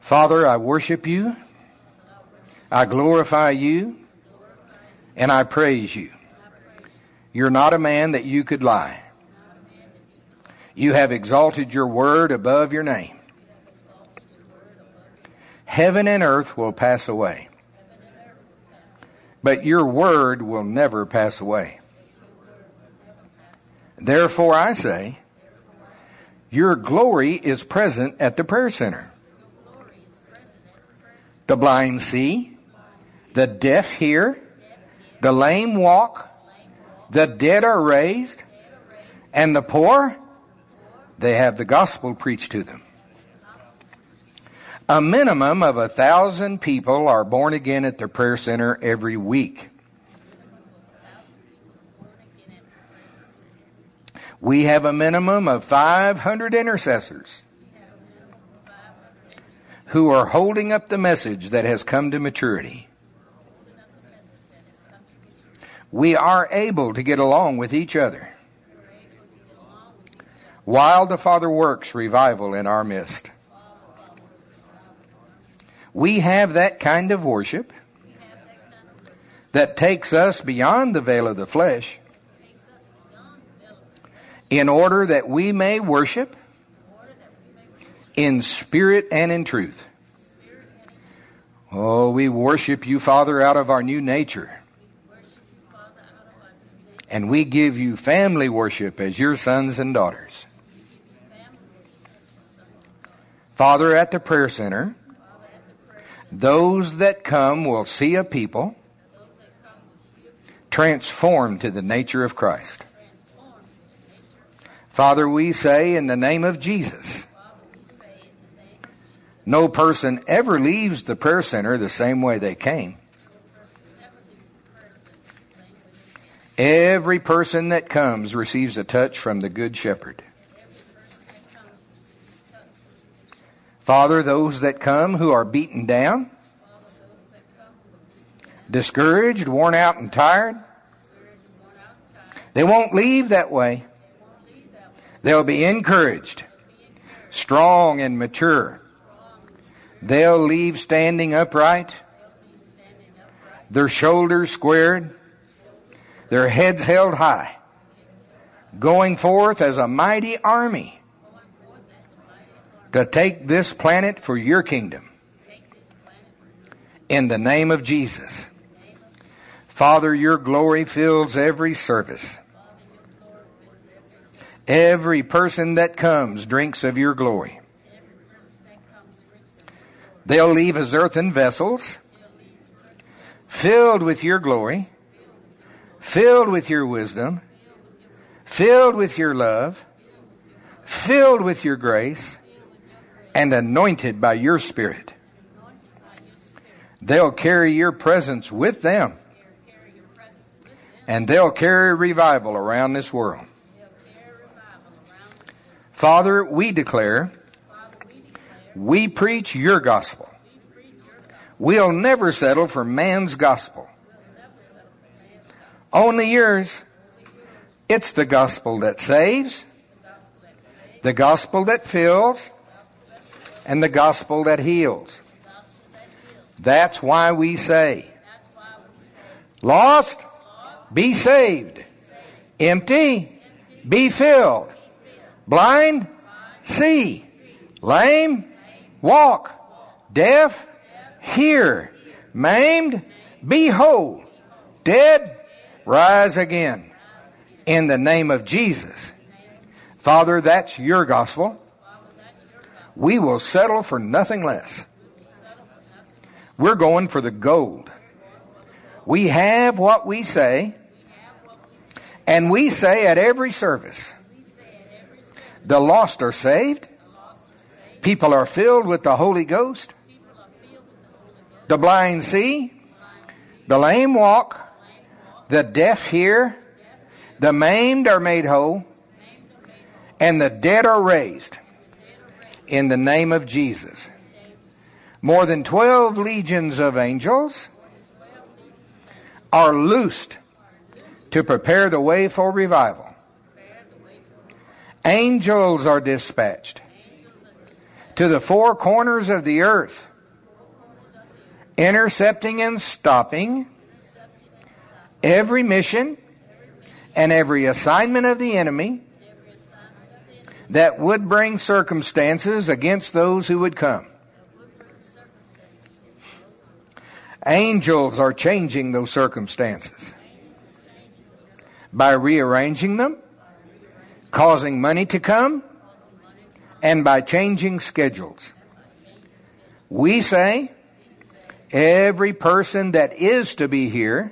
Father, I worship you, I glorify you, and I praise you. You're not a man that you could lie. You have exalted your word above your name. Heaven and earth will pass away, but your word will never pass away. Therefore I say, your glory is present at the prayer center. The blind see, the deaf hear, the lame walk, the dead are raised, and the poor, they have the gospel preached to them. A minimum of 1,000 people are born again at the prayer center every week. We have a minimum of 500 intercessors who are holding up the message that has come to maturity. We are able to get along with each other while the Father works revival in our midst. We have that kind of worship that takes us beyond the veil of the flesh in order that we may worship in spirit and in truth. Oh, we worship you, Father, out of our new nature. And we give you family worship as your sons and daughters. Father, at the prayer center, those that come will see a people transformed to the nature of Christ. Father, we say in the name of Jesus, no person ever leaves the prayer center the same way they came. Every person that comes receives a touch from the Good Shepherd. Father, those that come who are beaten down, discouraged, worn out, and tired, they won't leave that way. They'll be encouraged, strong and mature. They'll leave standing upright, their shoulders squared, their heads held high, going forth as a mighty army to take this planet for your kingdom. In the name of Jesus. Father, your glory fills every service. Every person that comes drinks of your glory. They'll leave as earthen vessels, filled with your glory, filled with your wisdom, filled with your love, filled with your grace, and anointed by your Spirit. They'll carry your presence with them, and they'll carry revival around this world. Father, we declare, we preach your gospel. We'll never settle for man's gospel. Only yours. It's the gospel that saves, the gospel that fills, and the gospel that heals. That's why we say, lost, be saved. Empty, be filled. Blind, see. Lame, walk. Deaf, hear. Maimed, be whole. Dead, rise again. In the name of Jesus. Father, that's your gospel. We will settle for nothing less. We're going for the gold. We have what we say, and we say at every service, the lost are saved, people are filled with the Holy Ghost, the blind see, the lame walk, the deaf hear, the maimed are made whole, and the dead are raised. In the name of Jesus. More than 12 legions of angels are loosed to prepare the way for revival. Angels are dispatched to the four corners of the earth, intercepting and stopping every mission and every assignment of the enemy that would bring circumstances against those who would come. Angels are changing those circumstances by rearranging them, causing money to come, and by changing schedules. We say every person that is to be here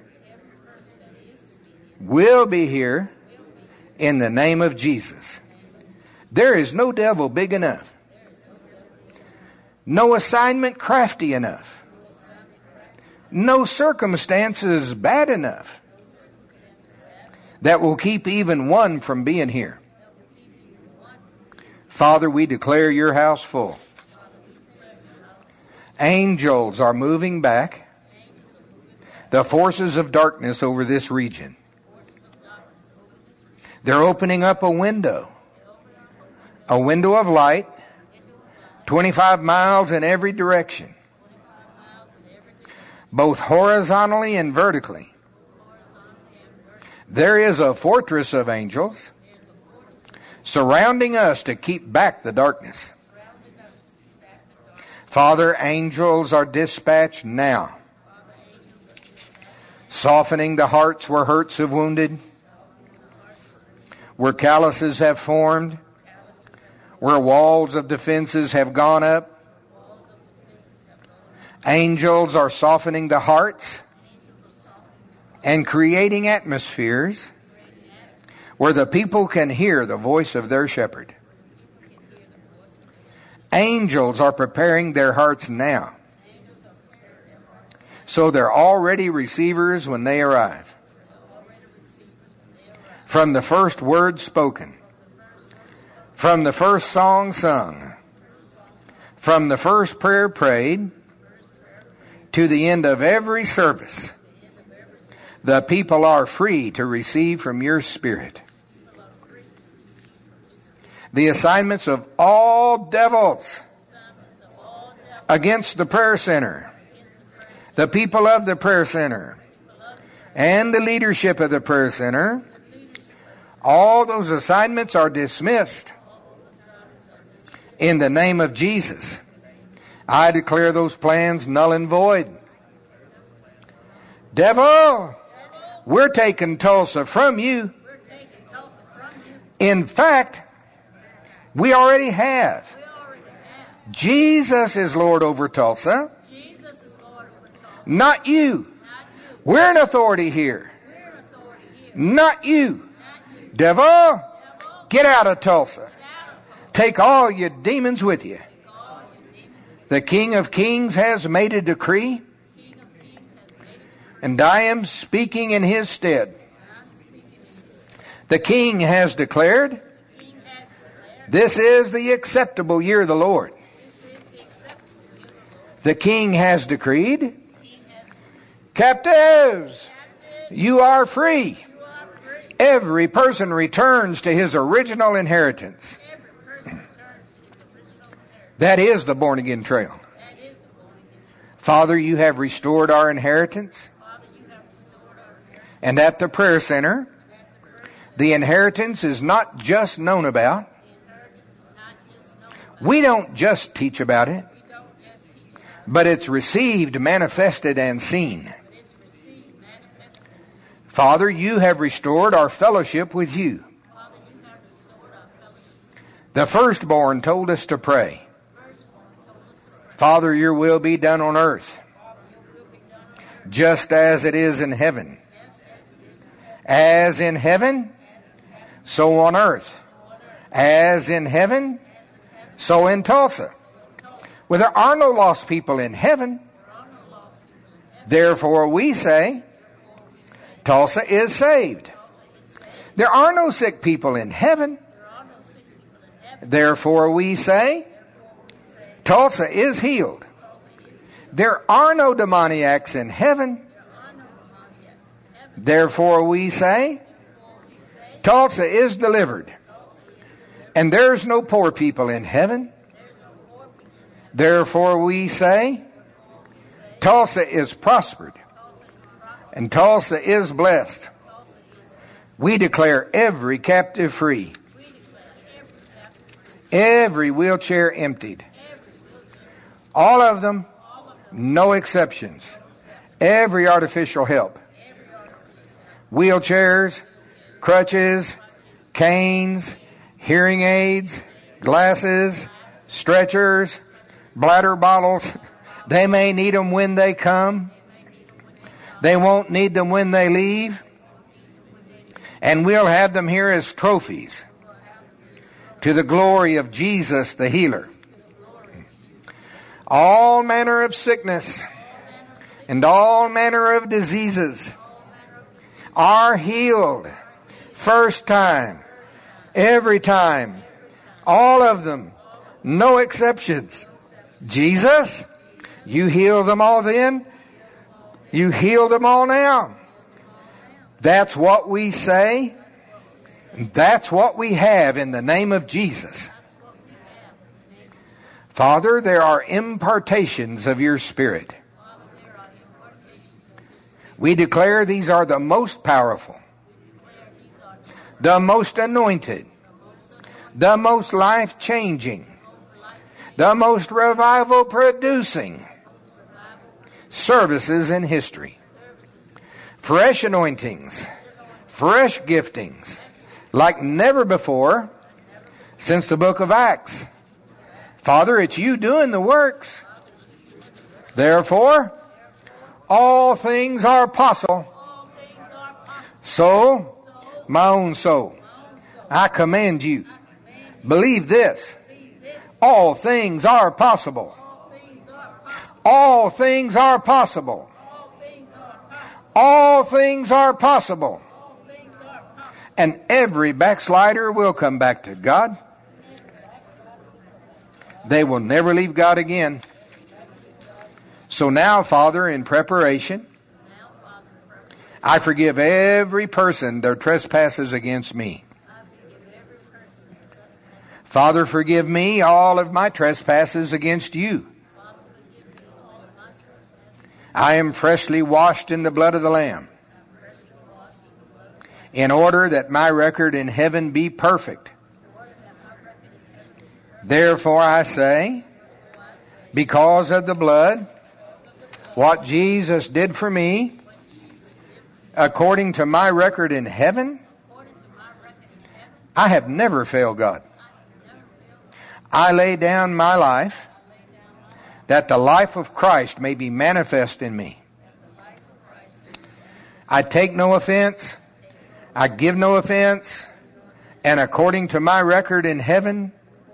will be here in the name of Jesus. There is no devil big enough, no assignment crafty enough, no circumstances bad enough that will keep even one from being here. Father, we declare your house full. Angels are moving back the forces of darkness over this region. They're opening up a window of light, 25 miles in every direction, both horizontally and vertically. There is a fortress of angels surrounding us to keep back the darkness. Father, angels are dispatched now, softening the hearts where hurts have wounded, where calluses have formed, where walls of defenses have gone up. Angels are softening the hearts and creating atmospheres where the people can hear the voice of their shepherd. Angels are preparing their hearts now, so they're already receivers when they arrive. From the first word spoken, from the first song sung, from the first prayer prayed, to the end of every service, the people are free to receive from your Spirit. The assignments of all devils against the prayer center, the people of the prayer center, and the leadership of the prayer center, all those assignments are dismissed in the name of Jesus. I declare those plans null and void. Devil, we're taking Tulsa from you. In fact, we already have. Jesus is Lord over Tulsa. Not you. We're an authority here. Not you. Devil, get out of Tulsa. Take all your demons with you. The King of Kings has made a decree, and I am speaking in his stead. The King has declared, this is the acceptable year of the Lord. The King has decreed, captives, you are free. Every person returns to his original inheritance. That is the born again trail. Father, you have restored our inheritance. And at the prayer center, the inheritance is not just known about. We don't just teach about it, but it's received, manifested, and seen. Father, you have restored our fellowship with you. The firstborn told us to pray, Father, your will be done on earth, just as it is in heaven. As in heaven, so on earth. As in heaven, so in Tulsa. Well, there are no lost people in heaven. Therefore, we say, Tulsa is saved. There are no sick people in heaven. Therefore, we say, Tulsa is healed. There are no demoniacs in heaven. Therefore, we say, Tulsa is delivered. And there's no poor people in heaven. Therefore we say, Tulsa is prospered, and Tulsa is blessed. We declare every captive free, every wheelchair emptied. All of them, no exceptions. Every artificial help. Wheelchairs, crutches, canes, hearing aids, glasses, stretchers, bladder bottles. They may need them when they come. They won't need them when they leave. And we'll have them here as trophies to the glory of Jesus the healer. All manner of sickness and all manner of diseases are healed. First time, every time, all of them, no exceptions. Jesus, you healed them all then. You healed them all now. That's what we say. That's what we have in the name of Jesus. Father, there are impartations of your Spirit. We declare these are the most powerful, the most anointed, the most life-changing, the most revival-producing services in history. Fresh anointings, fresh giftings, like never before since the book of Acts. Father, it's you doing the works. Therefore, all things are possible. So, my own soul, I command you, believe this. All things are possible. All things are possible. All things are possible. And every backslider will come back to God. They will never leave God again. So now, Father, in preparation, I forgive every person their trespasses against me. Father, forgive me all of my trespasses against you. I am freshly washed in the blood of the Lamb, in order that my record in heaven be perfect. Therefore I say, because of the blood, what Jesus did for me, according to my record in heaven, I have never failed God. I lay down my life that the life of Christ may be manifest in me. I take no offense. I give no offense. And according to my record in heaven,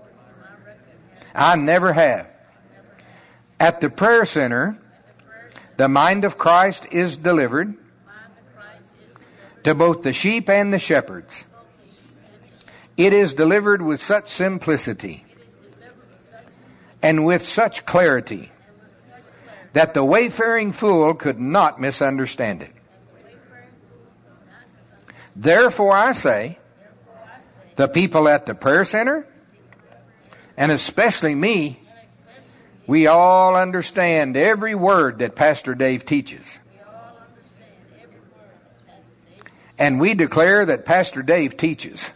I never have. At the prayer center, the mind of Christ is delivered to both the sheep and the shepherds. It is delivered with such simplicity and with such clarity that the wayfaring fool could not misunderstand it. Therefore I say, the people at the prayer center, and especially me, we all understand every word that Pastor Dave teaches. And we declare that Pastor Dave teaches.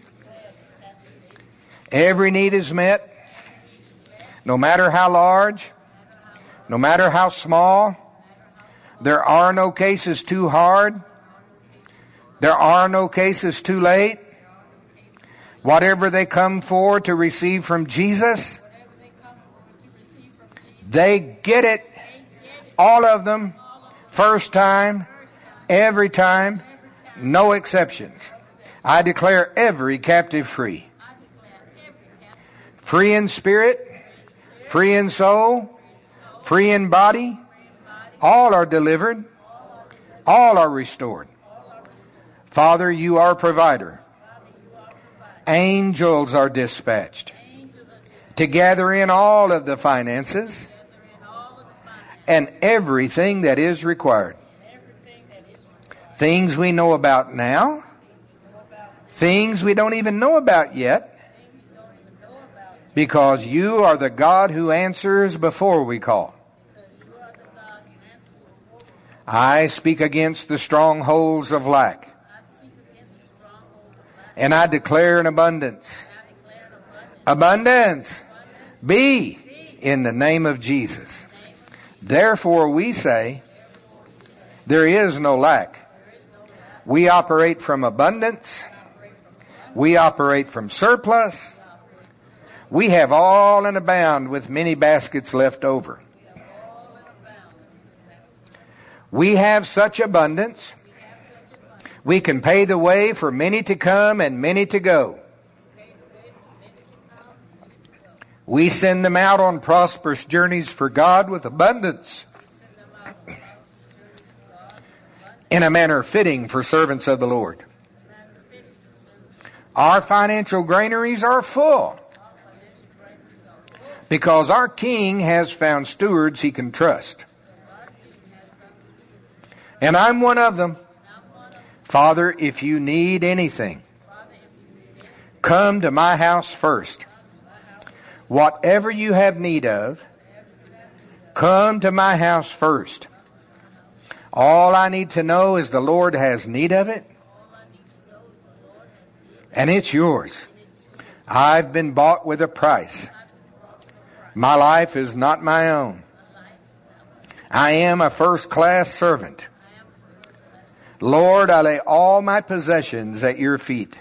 Every need is met, no matter how large, no matter how small. There are no cases too hard. There are no cases too late. Whatever they come for to receive from Jesus, they get it. All of them. First time. Every time. No exceptions. I declare every captive free. Free in spirit. Free in soul. Free in body. All are delivered. All are restored. Father, you are provider. Angels are dispatched to gather in all of the finances and everything that is required. Things we know about now, things we don't even know about yet, Because you are the God who answers before we call. I speak against the strongholds of lack. And I declare an abundance. Abundance be in the name of Jesus. Therefore we say, there is no lack. We operate from abundance. We operate from surplus. We have all and abound with many baskets left over. We have such abundance, we can pay the way for many to come and many to go. We send them out on prosperous journeys for God with abundance, in a manner fitting for servants of the Lord. Our financial granaries are full, because our King has found stewards he can trust. And I'm one of them. Father, if you need anything, come to my house first. Whatever you have need of, come to my house first. All I need to know is the Lord has need of it, and it's yours. I've been bought with a price. My life is not my own. I am a first-class servant. Lord, I lay all my possessions at your feet.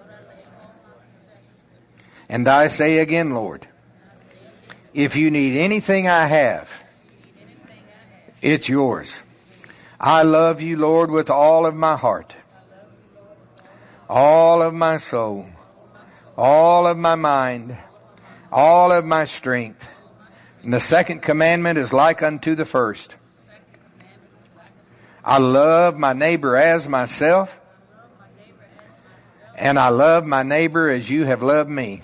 And I say again, Lord, if you need anything I have, it's yours. I love you, Lord, with all of my heart, all of my soul, all of my mind, all of my strength. And the second commandment is like unto the first. I love my neighbor as myself, and I love my neighbor as you have loved me.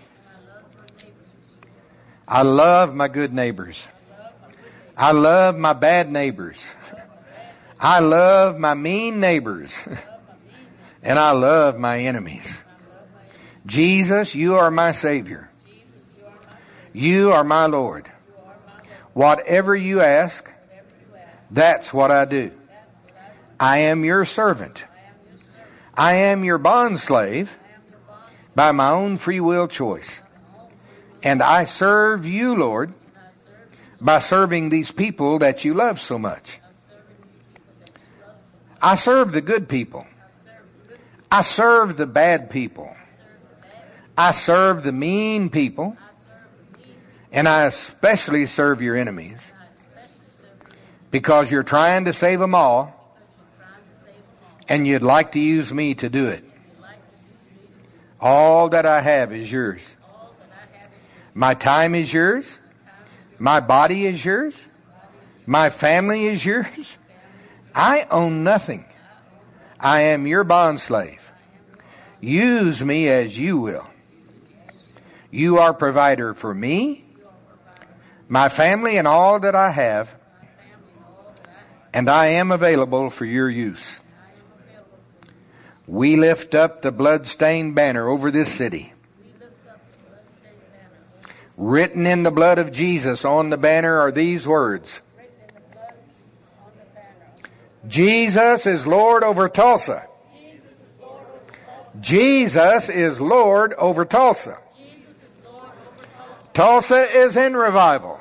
I love my good neighbors. I love my bad neighbors. I love my mean neighbors. And I love my enemies. Jesus, you are my Savior. You are my Lord. Whatever you ask, that's what I do. I am your servant. I am your bondslave by my own free will choice. And I serve you, Lord, by serving these people that you love so much. I serve the good people. I serve the bad people. I serve the mean people. And I especially serve your enemies. Because you're trying to save them all. And you'd like to use me to do it. All that I have is yours. My time is yours. My body is yours. My family is yours. I own nothing. I am your bondslave. Use me as you will. You are provider for me, my family, and all that I have. And I am available for your use. We lift up the blood-stained banner over this city. Written in the blood of Jesus on the banner are these words. Jesus is Lord over Tulsa. Jesus is Lord over Tulsa. Tulsa is in revival.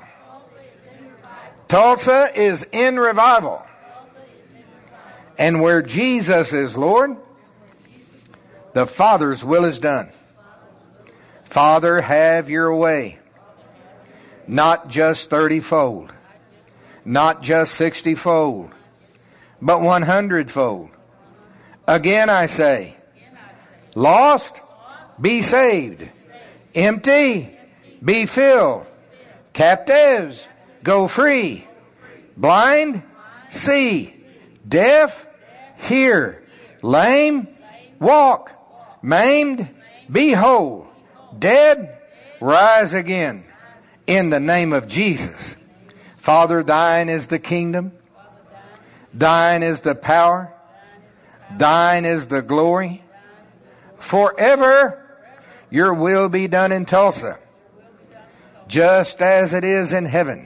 Tulsa is in revival. And where Jesus is Lord, the Father's will is done. Father, have your way. Not just 30-fold. Not just 60-fold. But 100-fold. Again I say, lost, be saved. Empty, be filled. Captives, go free. Blind, see. Deaf, hear. Lame, walk. Maimed, be whole. Dead, rise again. In the name of Jesus. Father, thine is the kingdom. Thine is the power. Thine is the glory. Forever your will be done in Tulsa. just as it is in heaven.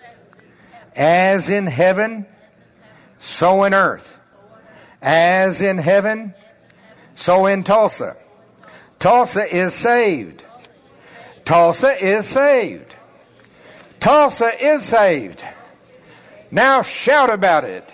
As in heaven, so in earth. As in heaven, so in Tulsa. Tulsa is saved. Tulsa is saved. Tulsa is saved. Now shout about it.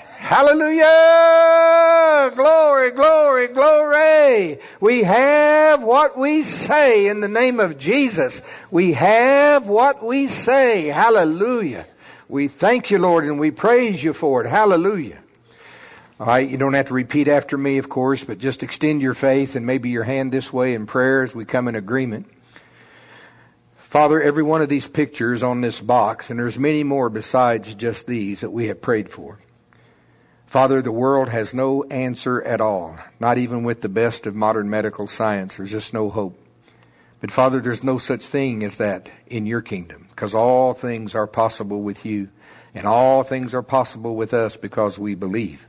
Hallelujah! Glory, glory, glory! We have what we say in the name of Jesus. We have what we say. Hallelujah! We thank you, Lord, and we praise you for it. Hallelujah! All right, you don't have to repeat after me, of course, but just extend your faith and maybe your hand this way in prayer as we come in agreement. Father, every one of these pictures on this box, and there's many more besides just these that we have prayed for. Father, the world has no answer at all, not even with the best of modern medical science. There's just no hope. But Father, there's no such thing as that in your kingdom, because all things are possible with you, and all things are possible with us because we believe.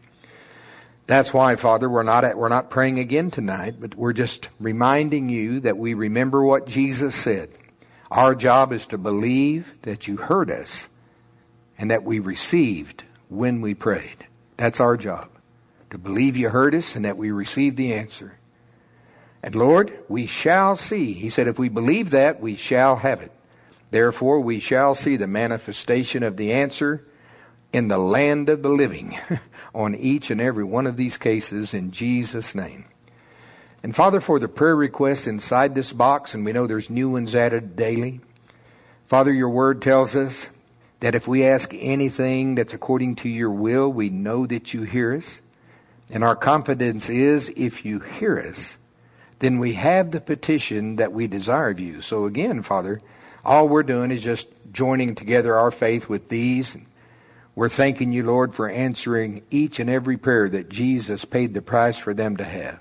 That's why, Father, we're not praying again tonight, but we're just reminding you that we remember what Jesus said. Our job is to believe that you heard us and that we received when we prayed. That's our job, to believe you heard us and that we received the answer. And Lord, we shall see. He said if we believe that, we shall have it. Therefore, we shall see the manifestation of the answer in the land of the living on each and every one of these cases in Jesus' name. And Father, for the prayer requests inside this box, and we know there's new ones added daily. Father, your word tells us that if we ask anything that's according to your will, we know that you hear us. And our confidence is if you hear us, then we have the petition that we desire of you. So again, Father, all we're doing is just joining together our faith with these. We're thanking you, Lord, for answering each and every prayer that Jesus paid the price for them to have.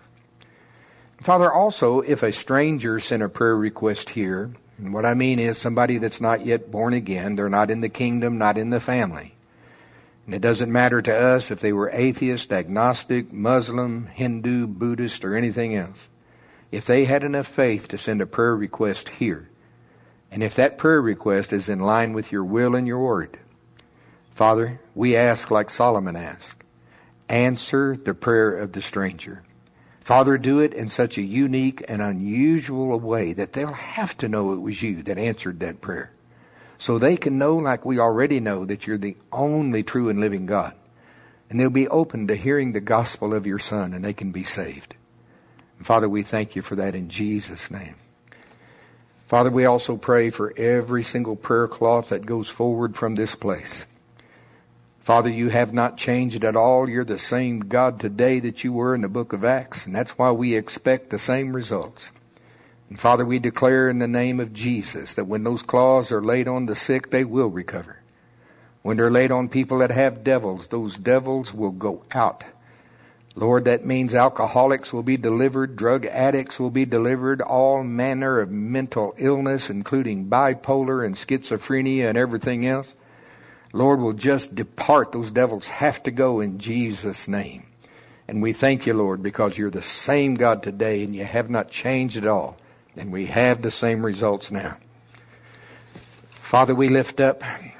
Father, also, if a stranger sent a prayer request here, and what I mean is somebody that's not yet born again, they're not in the kingdom, not in the family. And it doesn't matter to us if they were atheist, agnostic, Muslim, Hindu, Buddhist, or anything else. If they had enough faith to send a prayer request here, and if that prayer request is in line with your will and your word, Father, we ask like Solomon asked, answer the prayer of the stranger. Father, do it in such a unique and unusual way that they'll have to know it was you that answered that prayer. So they can know, like we already know, that you're the only true and living God. And they'll be open to hearing the gospel of your Son, and they can be saved. And Father, we thank you for that in Jesus' name. Father, we also pray for every single prayer cloth that goes forward from this place. Father, you have not changed at all. You're the same God today that you were in the book of Acts, and that's why we expect the same results. And Father, we declare in the name of Jesus that when those claws are laid on the sick, they will recover. When they're laid on people that have devils, those devils will go out. Lord, that means alcoholics will be delivered, drug addicts will be delivered, all manner of mental illness, including bipolar and schizophrenia and everything else. Lord, will just depart. Those devils have to go in Jesus' name. And we thank you, Lord, because you're the same God today and you have not changed at all. And we have the same results now. Father, we lift up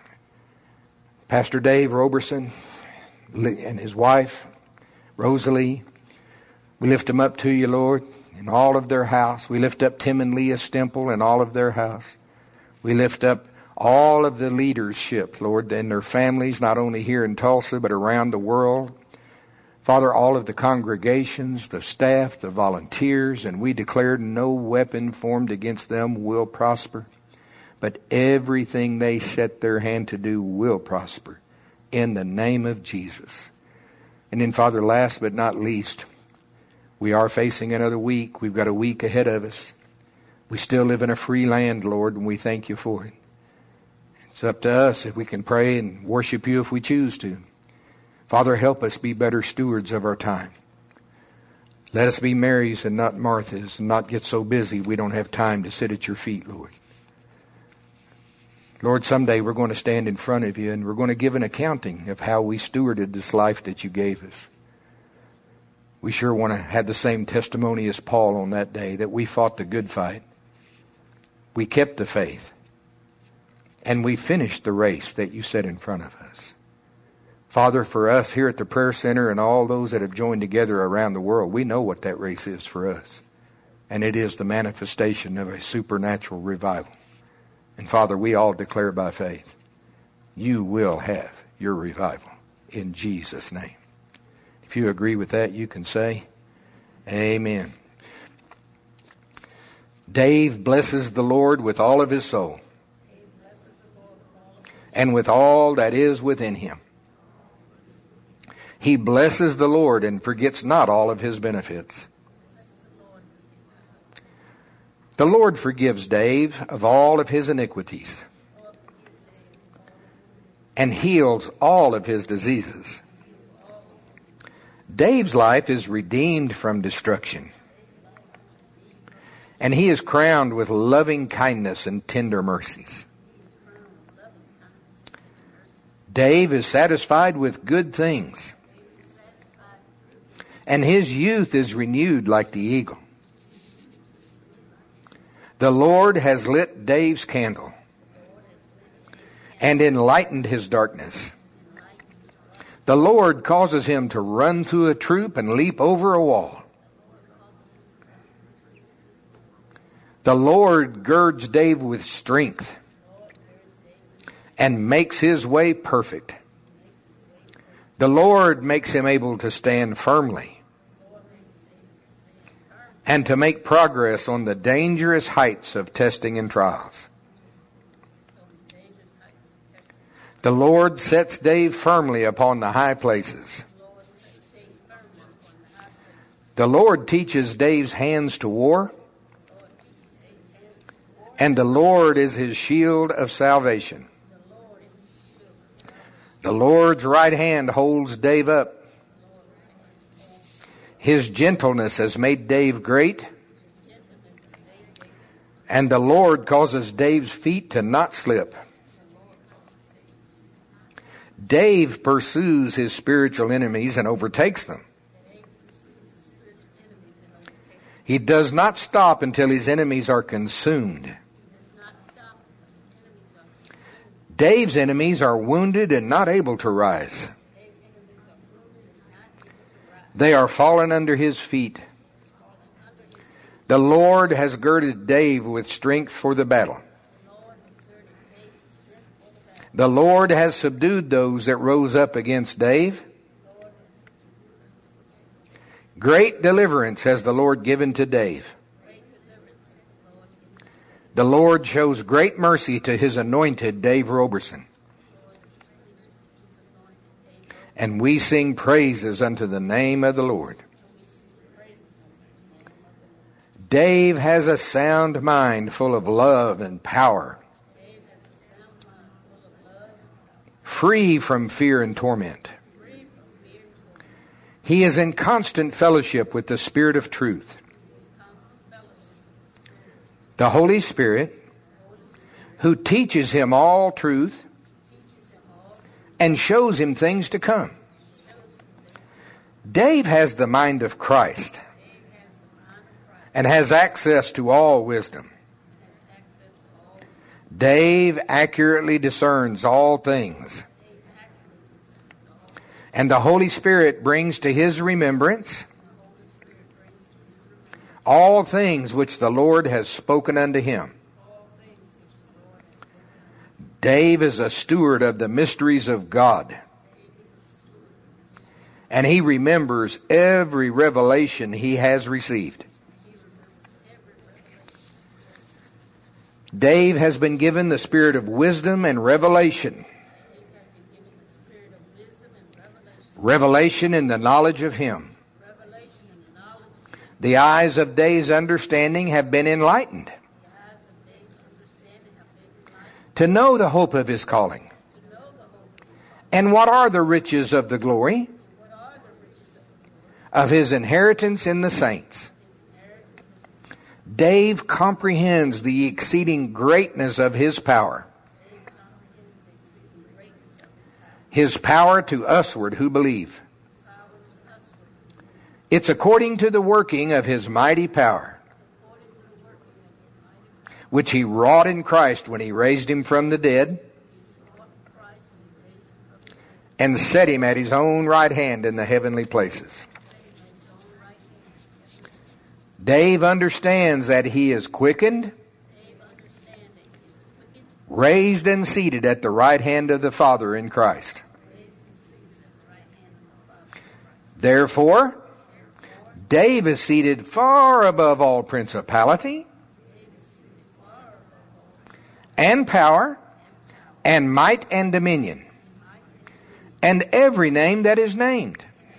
Pastor Dave Roberson and his wife, Rosalie. We lift them up to you, Lord, in all of their house. We lift up Tim and Leah Stemple and all of their house. We lift up all of the leadership, Lord, and their families, not only here in Tulsa, but around the world. Father, all of the congregations, the staff, the volunteers, and we declare no weapon formed against them will prosper. But everything they set their hand to do will prosper in the name of Jesus. And then, Father, last but not least, we are facing another week. We've got a week ahead of us. We still live in a free land, Lord, and we thank you for it. It's up to us if we can pray and worship you if we choose to. Father, help us be better stewards of our time. Let us be Marys and not Marthas, and not get so busy we don't have time to sit at your feet, Lord. Lord, someday we're going to stand in front of you and we're going to give an accounting of how we stewarded this life that you gave us. We sure want to have the same testimony as Paul on that day, that we fought the good fight. We kept the faith. And we finished the race that you set in front of us. Father, for us here at the prayer center and all those that have joined together around the world, we know what that race is for us. And it is the manifestation of a supernatural revival. And Father, we all declare by faith, you will have your revival in Jesus' name. If you agree with that, you can say, amen. Dave blesses the Lord with all of his soul and with all that is within him. He blesses the Lord and forgets not all of his benefits. The Lord forgives Dave of all of his iniquities and heals all of his diseases. Dave's life is redeemed from destruction, and he is crowned with loving kindness and tender mercies. Dave is satisfied with good things, and his youth is renewed like the eagle. The Lord has lit Dave's candle and enlightened his darkness. The Lord causes him to run through a troop and leap over a wall. The Lord girds Dave with strength and makes his way perfect. The Lord makes him able to stand firmly and to make progress on the dangerous heights of testing and trials. The Lord sets Dave firmly upon the high places. The Lord teaches Dave's hands to war, and the Lord is his shield of salvation. The Lord's right hand holds Dave up. His gentleness has made Dave great, and the Lord causes Dave's feet to not slip. Dave pursues his spiritual enemies and overtakes them. He does not stop until his enemies are consumed. Dave's enemies are wounded and not able to rise. They are fallen under his feet. The Lord has girded Dave with strength for the battle. The Lord has subdued those that rose up against Dave. Great deliverance has the Lord given to Dave. The Lord shows great mercy to his anointed Dave Roberson. And we sing praises unto the name of the Lord. Dave has a sound mind full of love and power, free from fear and torment. He is in constant fellowship with the Spirit of truth. The Holy Spirit, who teaches him all truth and shows him things to come. Dave has the mind of Christ and has access to all wisdom. Dave accurately discerns all things, and the Holy Spirit brings to his remembrance all things which the Lord has spoken unto him. Dave is a steward of the mysteries of God, and he remembers every revelation he has received. Dave has been given the spirit of wisdom and revelation. Revelation in the knowledge of him. The eyes of Dave's understanding have been enlightened to know the hope of his calling. And what are the riches of the glory of his inheritance in the saints? Dave comprehends the exceeding greatness of his power. His power to usward who believe. It's according to the working of his mighty power, which he wrought in Christ when he raised him from the dead and set him at his own right hand in the heavenly places. Dave understands that he is quickened, raised and seated at the right hand of the Father in Christ. Therefore, Dave is seated far above all principality and power and might and dominion and every name that is named.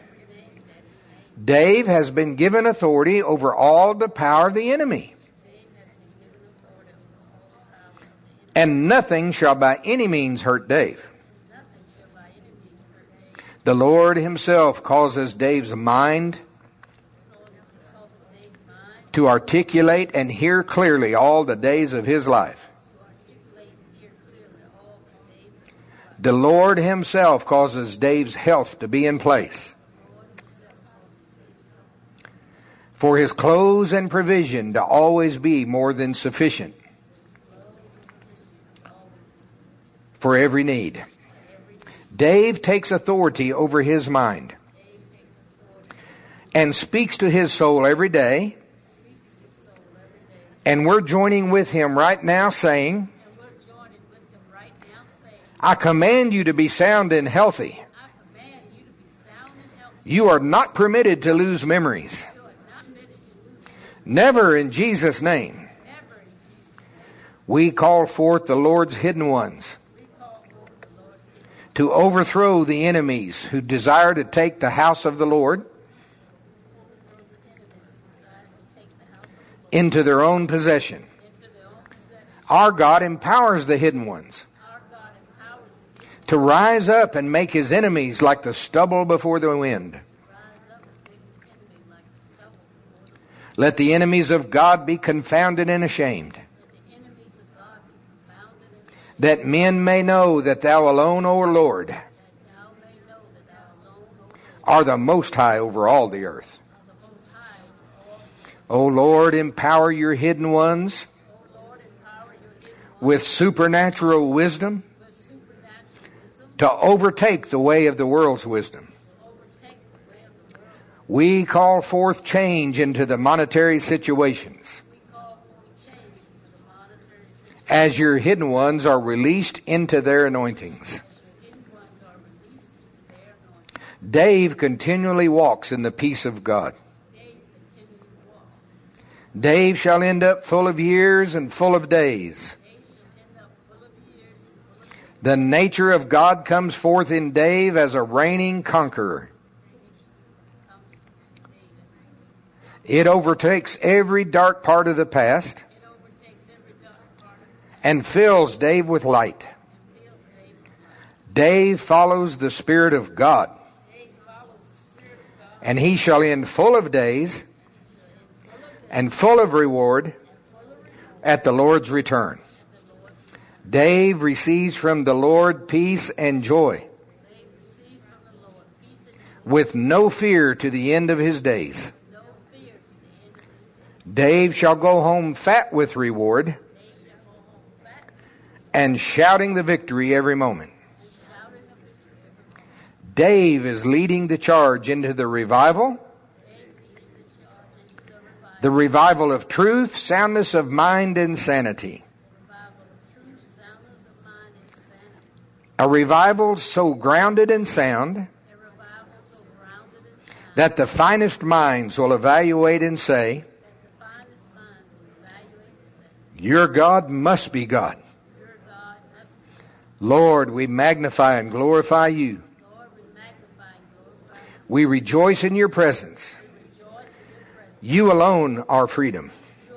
Dave has been given authority over all the power of the enemy. And nothing shall by any means hurt Dave. The Lord himself causes Dave's mind to articulate and hear clearly all the days of his life. The Lord himself causes Dave's health to be in place. For his clothes and provision to always be more than sufficient for every need. Dave takes authority over his mind and speaks to his soul every day. And we're joining with him right now saying, I command you to be sound and healthy. You are not permitted to lose memories. Never in Jesus' name. We call forth the Lord's hidden ones to overthrow the enemies who desire to take the house of the Lord into their own possession. Our God empowers the hidden ones to rise up and make his enemies like the stubble before the wind. Let the enemies of God be confounded and ashamed, that men may know that thou alone, O Lord, are the Most High over all the earth. O Lord, empower your hidden ones with supernatural wisdom to overtake the way of the world's wisdom. We call forth change into the monetary situations as your hidden ones are released into their anointings. Dave continually walks in the peace of God. Dave shall end up full of years and full of days. The nature of God comes forth in Dave as a reigning conqueror. It overtakes every dark part of the past and fills Dave with light. Dave follows the Spirit of God, and he shall end full of days and full of reward at the Lord's return. Dave receives from the Lord peace and joy, with no fear to the end of his days. Dave shall go home fat with reward and shouting the victory every moment. Dave is leading the charge into the revival of truth, soundness of mind, and sanity. A revival so grounded and sound that the finest minds will evaluate and say, your God must be God. Lord, we magnify and glorify you. We rejoice in your presence. You alone are freedom.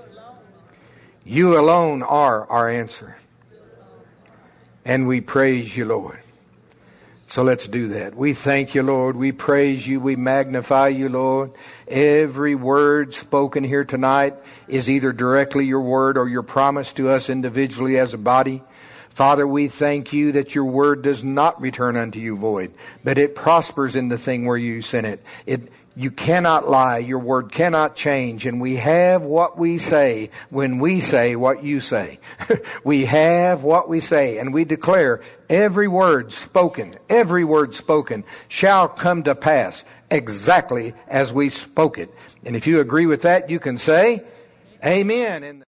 You alone are our answer. And we praise you, Lord. So let's do that. We thank you, Lord. We praise you. We magnify you, Lord. Every word spoken here tonight is either directly your word or your promise to us individually as a body. Father, we thank you that your word does not return unto you void, but it prospers in the thing where you sent it. You cannot lie. Your word cannot change. And we have what we say when we say what you say. We have what we say. And we declare every word spoken shall come to pass exactly as we spoke it. And if you agree with that, you can say, Amen.